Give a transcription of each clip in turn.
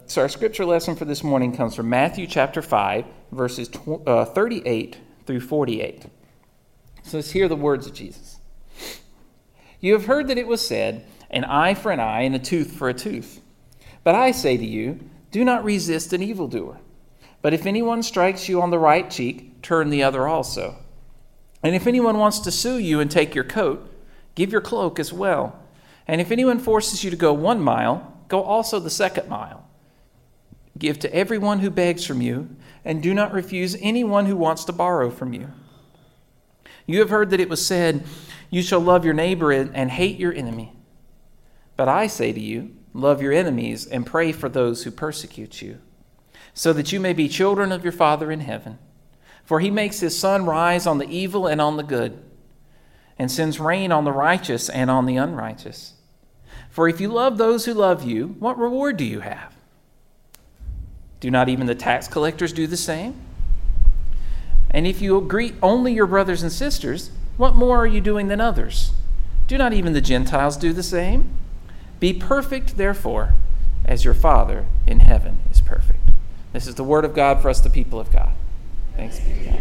So our scripture lesson for this morning comes from Matthew chapter 5, verses 38 through 48. So let's hear the words of Jesus. You have heard that it was said, an eye for an eye and a tooth for a tooth. But I say to you, do not resist an evildoer. But if anyone strikes you on the right cheek, turn the other also. And if anyone wants to sue you and take your coat, give your cloak as well. And if anyone forces you to go 1 mile, go also the 2nd mile. Give to everyone who begs from you, and do not refuse anyone who wants to borrow from you. You have heard that it was said, you shall love your neighbor and hate your enemy. But I say to you, love your enemies and pray for those who persecute you, so that you may be children of your Father in heaven. For he makes his sun rise on the evil and on the good, and sends rain on the righteous and on the unrighteous. For if you love those who love you, what reward do you have? Do not even the tax collectors do the same? And if you greet only your brothers and sisters, what more are you doing than others? Do not even the Gentiles do the same? Be perfect, therefore, as your Father in heaven is perfect. This is the word of God for us, the people of God. Thanks be to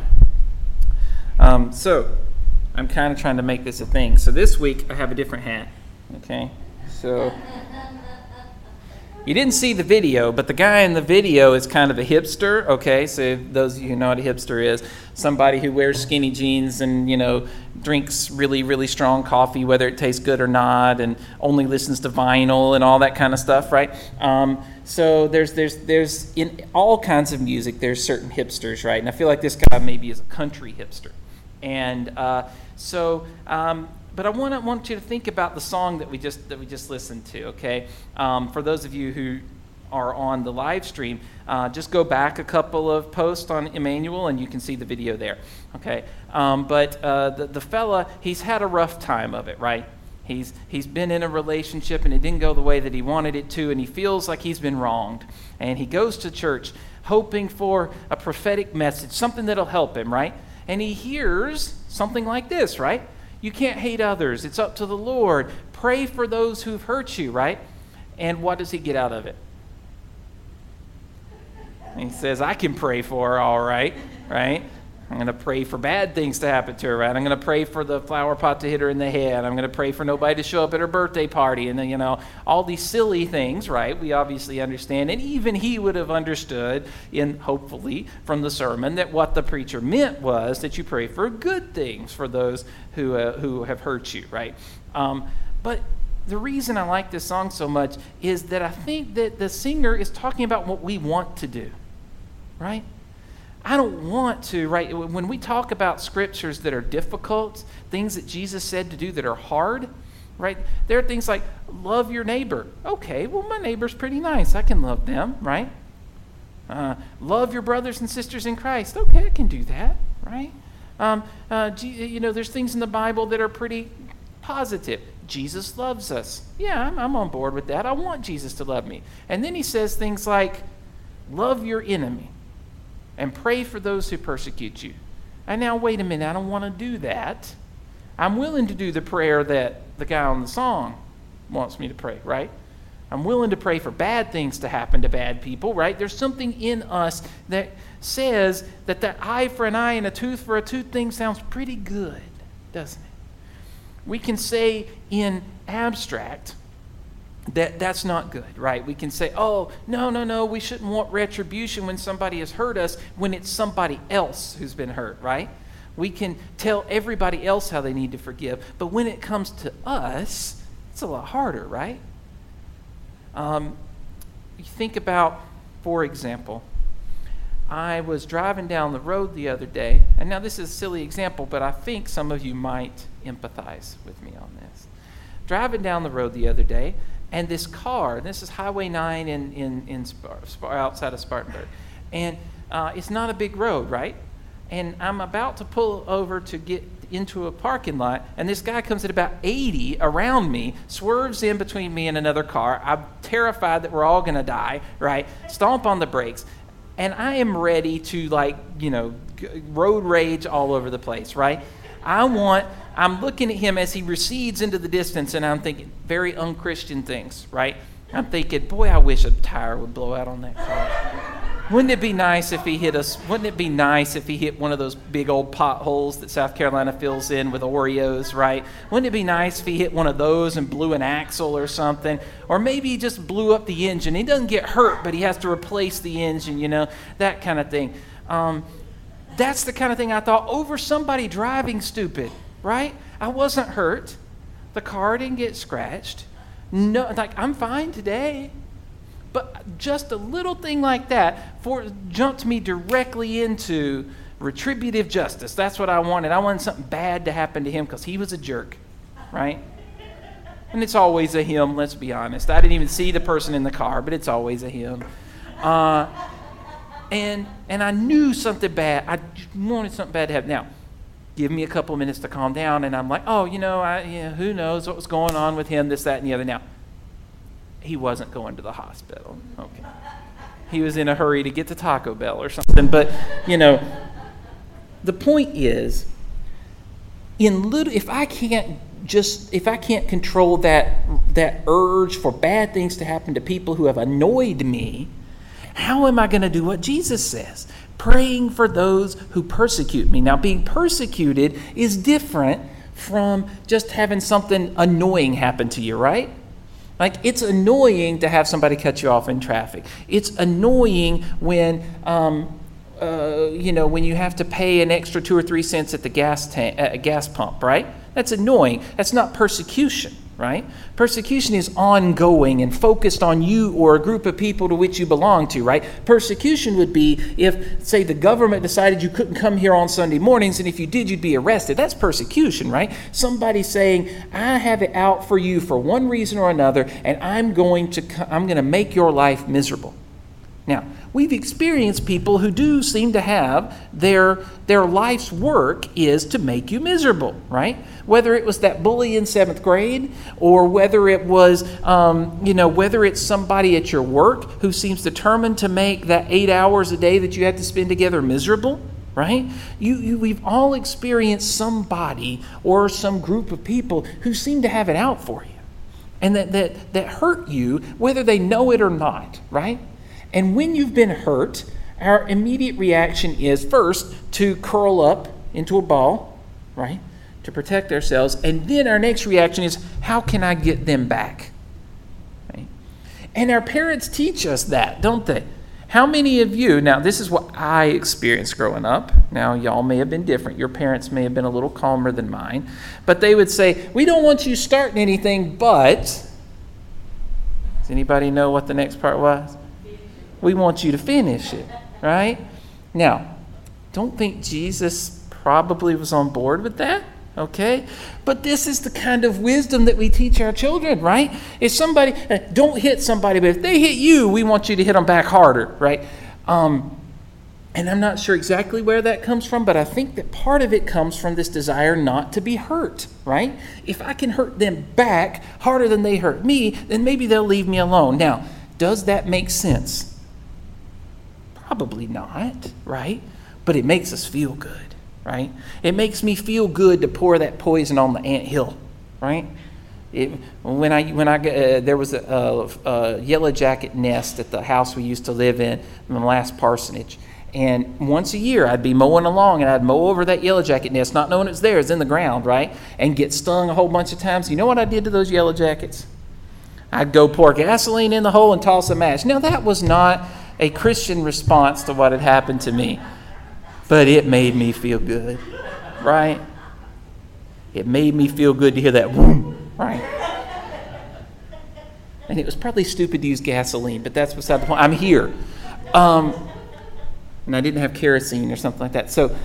God. So, I'm kind of trying to make this a thing. So this week, I have a different hat. Okay? So, you didn't see the video, but the guy in the video is kind of a hipster. Okay? So, those of you who know what a hipster is, somebody who wears skinny jeans and, drinks really, really strong coffee, whether it tastes good or not, and only listens to vinyl and all that kind of stuff, right? So there's in all kinds of music, there's certain hipsters, right? And I feel like this guy maybe is a country hipster. And but I want you to think about the song that we just listened to, okay? For those of you who are on the live stream, just go back a couple of posts on Emmanuel and you can see the video there, okay? But the fella, he's had a rough time of it, right? He's been in a relationship and it didn't go the way that he wanted it to, and he feels like he's been wronged. And he goes to church hoping for a prophetic message, something that'll help him, right? And he hears something like this, right? You can't hate others. It's up to the Lord. Pray for those who've hurt you, right? And what does he get out of it? And he says, I can pray for her, all right? I'm going to pray for bad things to happen to her, right? I'm going to pray for the flower pot to hit her in the head. I'm going to pray for nobody to show up at her birthday party. And then, all these silly things, right? We obviously understand. And even he would have understood, hopefully, from the sermon, that what the preacher meant was that you pray for good things for those who have hurt you, right? But the reason I like this song so much is that I think that the singer is talking about what we want to do, right? I don't want to, right? When we talk about scriptures that are difficult, things that Jesus said to do that are hard, right? There are things like love your neighbor. Okay, well, my neighbor's pretty nice. I can love them, right? Love your brothers and sisters in Christ. Okay, I can do that, right? There's things in the Bible that are pretty positive. Jesus loves us. Yeah, I'm on board with that. I want Jesus to love me. And then he says things like, love your enemy and pray for those who persecute you. And now, wait a minute, I don't want to do that. I'm willing to do the prayer that the guy on the song wants me to pray, right? I'm willing to pray for bad things to happen to bad people, right? There's something in us that says that eye for an eye and a tooth for a tooth thing sounds pretty good, doesn't it? We can say in abstract that's not good, right? We can say, oh, no, we shouldn't want retribution when somebody has hurt us when it's somebody else who's been hurt, right? We can tell everybody else how they need to forgive, but when it comes to us, it's a lot harder, right? You think about, for example, I was driving down the road the other day, and now this is a silly example, but I think some of you might empathize with me on this. Driving down the road the other day, and this car, this is Highway 9 in outside of Spartanburg, and it's not a big road, right? And I'm about to pull over to get into a parking lot, and this guy comes at about 80 around me, swerves in between me and another car. I'm terrified that we're all going to die, right? Stomp on the brakes, and I am ready to, road rage all over the place, right? I'm looking at him as he recedes into the distance, and I'm thinking very unchristian things, right? I'm thinking, boy, I wish a tire would blow out on that car. Wouldn't it be nice if he hit us? Wouldn't it be nice if he hit one of those big old potholes that South Carolina fills in with Oreos, right? Wouldn't it be nice if he hit one of those and blew an axle or something? Or maybe he just blew up the engine. He doesn't get hurt, but he has to replace the engine, that kind of thing. That's the kind of thing I thought over somebody driving stupid, right? I wasn't hurt. The car didn't get scratched. No, I'm fine today. But just a little thing like that jumped me directly into retributive justice. That's what I wanted. I wanted something bad to happen to him because he was a jerk, right? And it's always a him, let's be honest. I didn't even see the person in the car, but it's always a him. And I knew something bad. I wanted something bad to happen. Now, give me a couple of minutes to calm down, and I'm like, who knows what was going on with him, this, that, and the other. Now, he wasn't going to the hospital. Okay. He was in a hurry to get to Taco Bell or something. But, the point is, if I can't control that urge for bad things to happen to people who have annoyed me, how am I going to do what Jesus says? Praying for those who persecute me. Now, being persecuted is different from just having something annoying happen to you, right? Like, it's annoying to have somebody cut you off in traffic. It's annoying when, when you have to pay an extra 2 or 3 cents at the gas pump, right? That's annoying. That's not persecution, right? Persecution is ongoing and focused on you or a group of people to which you belong to, right? Persecution would be if, say, the government decided you couldn't come here on Sunday mornings, and if you did, you'd be arrested. That's persecution, right? Somebody saying, I have it out for you for one reason or another, and I'm going to make your life miserable. Now, we've experienced people who do seem to have their life's work is to make you miserable, right? Whether it was that bully in 7th grade, or whether it was, whether it's somebody at your work who seems determined to make that 8 hours a day that you have to spend together miserable, right? We've all experienced somebody or some group of people who seem to have it out for you, and that hurt you, whether they know it or not, right? And when you've been hurt, our immediate reaction is first to curl up into a ball, right, to protect ourselves. And then our next reaction is, how can I get them back? Right? And our parents teach us that, don't they? How many of you, now this is what I experienced growing up. Now y'all may have been different. Your parents may have been a little calmer than mine. But they would say, we don't want you starting anything, but, does anybody know what the next part was? We want you to finish it, right? Now, don't think Jesus probably was on board with that, okay? But this is the kind of wisdom that we teach our children, right? If somebody, don't hit somebody, but if they hit you, we want you to hit them back harder, right? And I'm not sure exactly where that comes from, but I think that part of it comes from this desire not to be hurt, right? If I can hurt them back harder than they hurt me, then maybe they'll leave me alone. Now, does that make sense? Probably not, right? But it makes us feel good, right? It makes me feel good to pour that poison on the anthill, right? There was a yellow jacket nest at the house we used to live in the last parsonage. And once a year, I'd be mowing along, and I'd mow over that yellow jacket nest, not knowing it's there, it's in the ground, right? And get stung a whole bunch of times. You know what I did to those yellow jackets? I'd go pour gasoline in the hole and toss a match. Now, that was not a Christian response to what had happened to me, but it made me feel good, right? It made me feel good to hear that boom, right? And it was probably stupid to use gasoline, but that's beside the point. I'm here. And I didn't have kerosene or something like that. So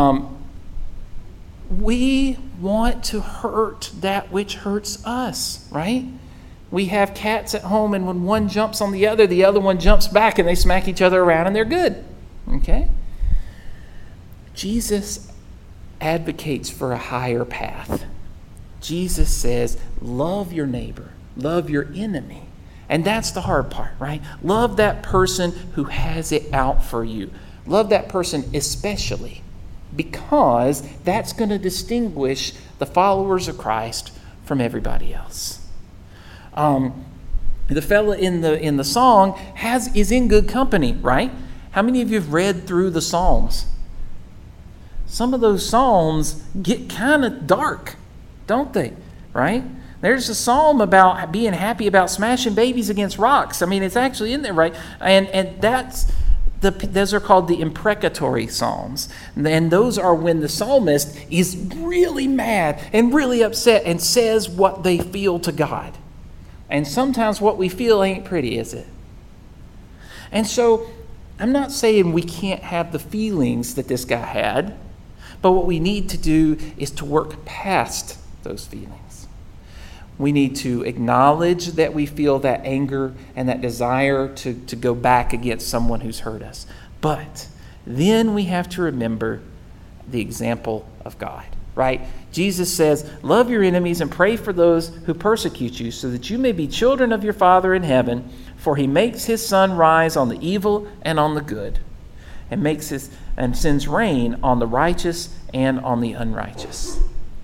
we want to hurt that which hurts us, right? We have cats at home, and when one jumps on the other one jumps back, and they smack each other around, and they're good. Okay? Jesus advocates for a higher path. Jesus says, love your neighbor, love your enemy. And that's the hard part, right? Love that person who has it out for you. Love that person especially, because that's going to distinguish the followers of Christ from everybody else. The fella in the song is in good company, right? How many of you have read through the Psalms? Some of those Psalms get kind of dark, don't they? Right? There's a psalm about being happy about smashing babies against rocks. I mean, it's actually in there, right? And those are called the imprecatory psalms. And those are when the psalmist is really mad and really upset and says what they feel to God. And sometimes what we feel ain't pretty, is it? And so I'm not saying we can't have the feelings that this guy had, but what we need to do is to work past those feelings. We need to acknowledge that we feel that anger and that desire to go back against someone who's hurt us. But then we have to remember the example of God, right? Jesus says, love your enemies and pray for those who persecute you, so that you may be children of your Father in heaven, for he makes his sun rise on the evil and on the good, and sends rain on the righteous and on the unrighteous.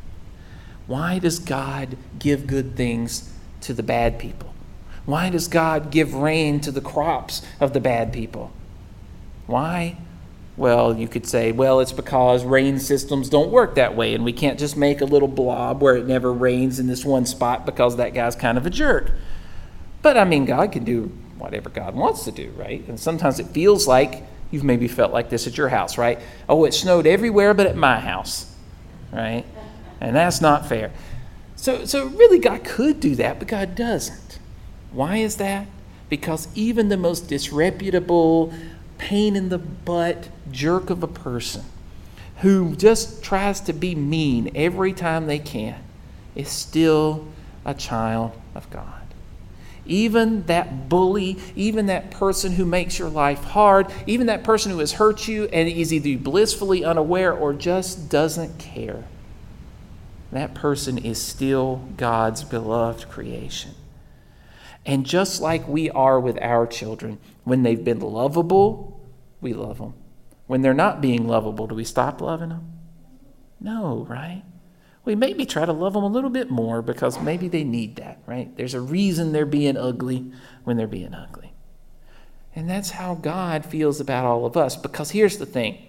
Why does God give good things to the bad people? Why does God give rain to the crops of the bad people? Why? Well, you could say, well, it's because rain systems don't work that way, and we can't just make a little blob where it never rains in this one spot because that guy's kind of a jerk. But, I mean, God can do whatever God wants to do, right? And sometimes it feels like you've maybe felt like this at your house, right? Oh, it snowed everywhere but at my house, right? And that's not fair. So really God could do that, but God doesn't. Why is that? Because even the most disreputable, pain in the butt jerk of a person who just tries to be mean every time they can is still a child of God. Even that bully, even that person who makes your life hard, even that person who has hurt you and is either blissfully unaware or just doesn't care, that person is still God's beloved creation. And just like we are with our children, when they've been lovable, we love them. When they're not being lovable, do we stop loving them? No, right? We maybe try to love them a little bit more because maybe they need that, right? There's a reason they're being ugly when they're being ugly. And that's how God feels about all of us. Because here's the thing.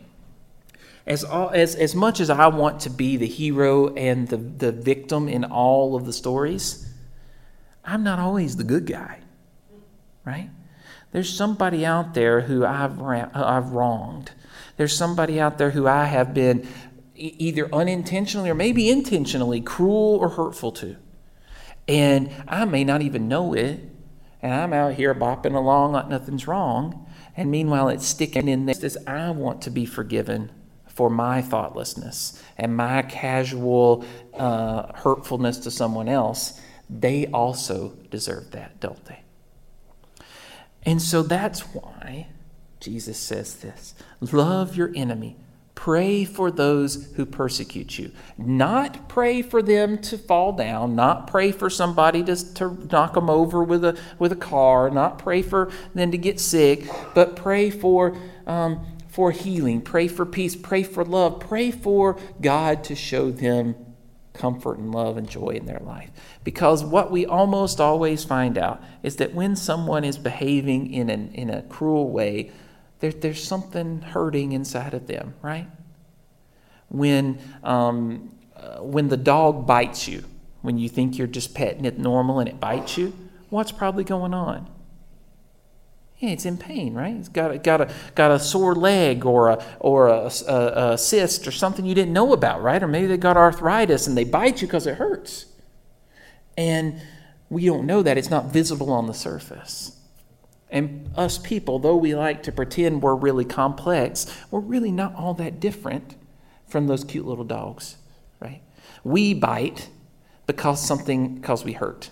As much as I want to be the hero and the victim in all of the stories, I'm not always the good guy, right? There's somebody out there who I've wronged. There's somebody out there who I have been either unintentionally or maybe intentionally cruel or hurtful to. And I may not even know it, and I'm out here bopping along like nothing's wrong, and meanwhile it's sticking in there. As I want to be forgiven for my thoughtlessness and my casual hurtfulness to someone else, they also deserve that, don't they? And so that's why Jesus says this: love your enemy. Pray for those who persecute you. Not pray for them to fall down. Not pray for somebody to knock them over with a car. Not pray for them to get sick. But pray for healing. Pray for peace. Pray for love. Pray for God to show them comfort and love and joy in their life. Because what we almost always find out is that when someone is behaving in a cruel way, there's something hurting inside of them, right? When the dog bites you, when you think you're just petting it normal and it bites you, what's probably going on? Yeah, it's in pain, right? It's got a sore leg or a cyst or something you didn't know about, right? Or maybe they got arthritis and they bite you because it hurts. And we don't know that. It's not visible on the surface. And us people, though we like to pretend we're really complex, we're really not all that different from those cute little dogs, right? We bite because we hurt.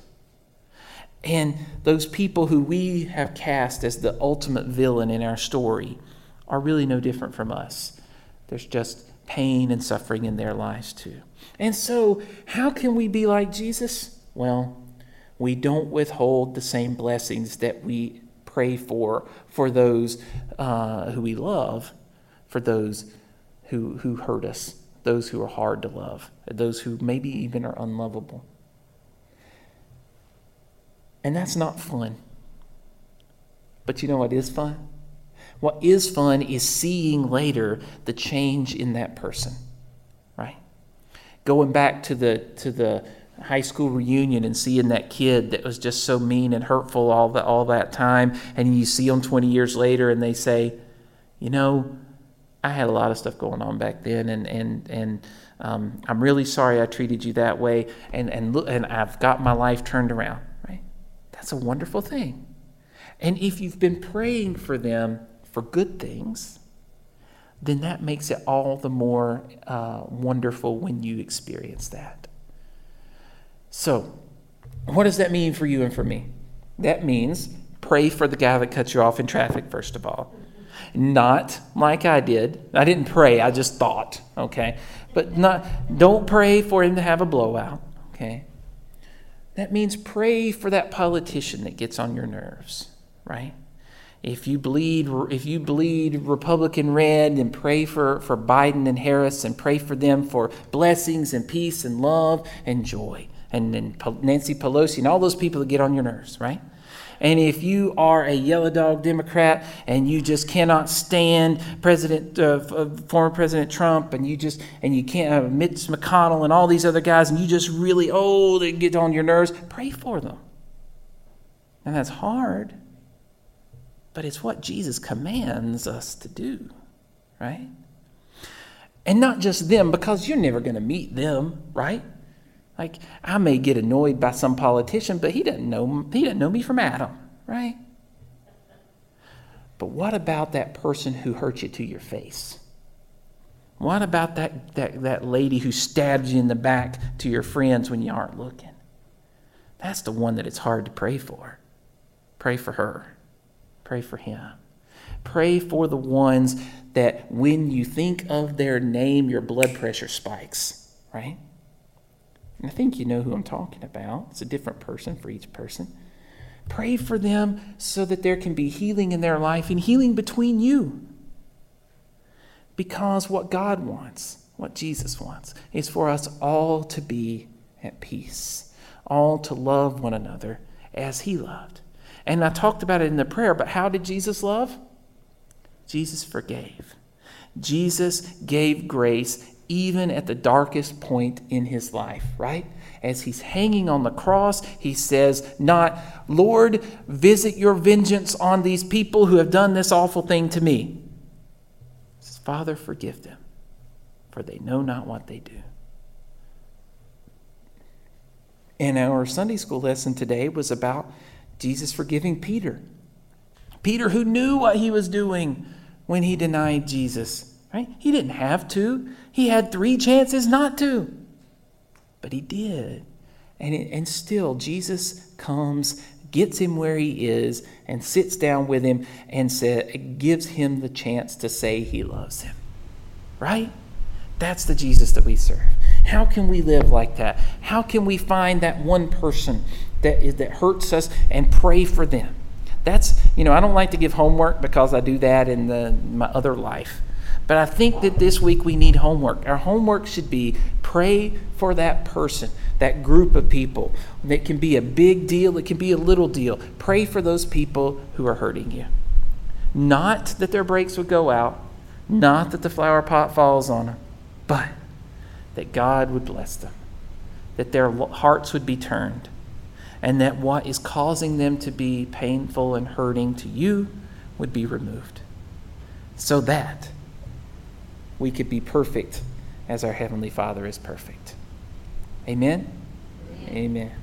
And those people who we have cast as the ultimate villain in our story are really no different from us. There's just pain and suffering in their lives too. And so, how can we be like Jesus? Well, we don't withhold the same blessings that we pray for those who we love, for those who hurt us, those who are hard to love, those who maybe even are unlovable. And that's not fun. But you know what is fun? What is fun is seeing later the change in that person, right? Going back to the high school reunion and seeing that kid that was just so mean and hurtful all that time, and you see them 20 years later and they say, you know, I had a lot of stuff going on back then, and I'm really sorry I treated you that way, and I've got my life turned around, right? That's a wonderful thing. And if you've been praying for them for good things, then that makes it all the more wonderful when you experience that. So, what does that mean for you and for me? That means pray for the guy that cut you off in traffic, first of all. Not like I did. I didn't pray, I just thought, okay? But don't pray for him to have a blowout, okay? That means pray for that politician that gets on your nerves, right? If you bleed Republican red, and pray for Biden and Harris, and pray for them for blessings and peace and love and joy. And Nancy Pelosi and all those people that get on your nerves, right? And if you are a yellow dog Democrat and you just cannot stand former President Trump, and you can't have Mitch McConnell and all these other guys, and you just really, they get on your nerves, pray for them. And that's hard, but it's what Jesus commands us to do, right? And not just them, because you're never going to meet them, right? Like, I may get annoyed by some politician, but he doesn't know me from Adam, right? But what about that person who hurt you to your face? What about that lady who stabs you in the back to your friends when you aren't looking? That's the one that it's hard to pray for. Pray for her. Pray for him. Pray for the ones that when you think of their name, your blood pressure spikes, right? I think you know who I'm talking about. It's a different person for each person. Pray for them so that there can be healing in their life and healing between you. Because what God wants, what Jesus wants, is for us all to be at peace, all to love one another as he loved. And I talked about it in the prayer, but how did Jesus love? Jesus forgave. Jesus gave grace even at the darkest point in his life, right? As he's hanging on the cross, he says, not, Lord, visit your vengeance on these people who have done this awful thing to me. He says, Father, forgive them, for they know not what they do. And our Sunday school lesson today was about Jesus forgiving Peter. Peter, who knew what he was doing when he denied Jesus, right? He didn't have to. He had 3 chances not to. But he did. And still, Jesus comes, gets him where he is, and sits down with him and gives him the chance to say he loves him. Right? That's the Jesus that we serve. How can we live like that? How can we find that one person that hurts us and pray for them? That's, I don't like to give homework because I do that in my other life. But I think that this week we need homework. Our homework should be pray for that person, that group of people. It can be a big deal. It can be a little deal. Pray for those people who are hurting you. Not that their brakes would go out. Not that the flower pot falls on them. But that God would bless them. That their hearts would be turned. And that what is causing them to be painful and hurting to you would be removed. So that we could be perfect as our Heavenly Father is perfect. Amen? Amen.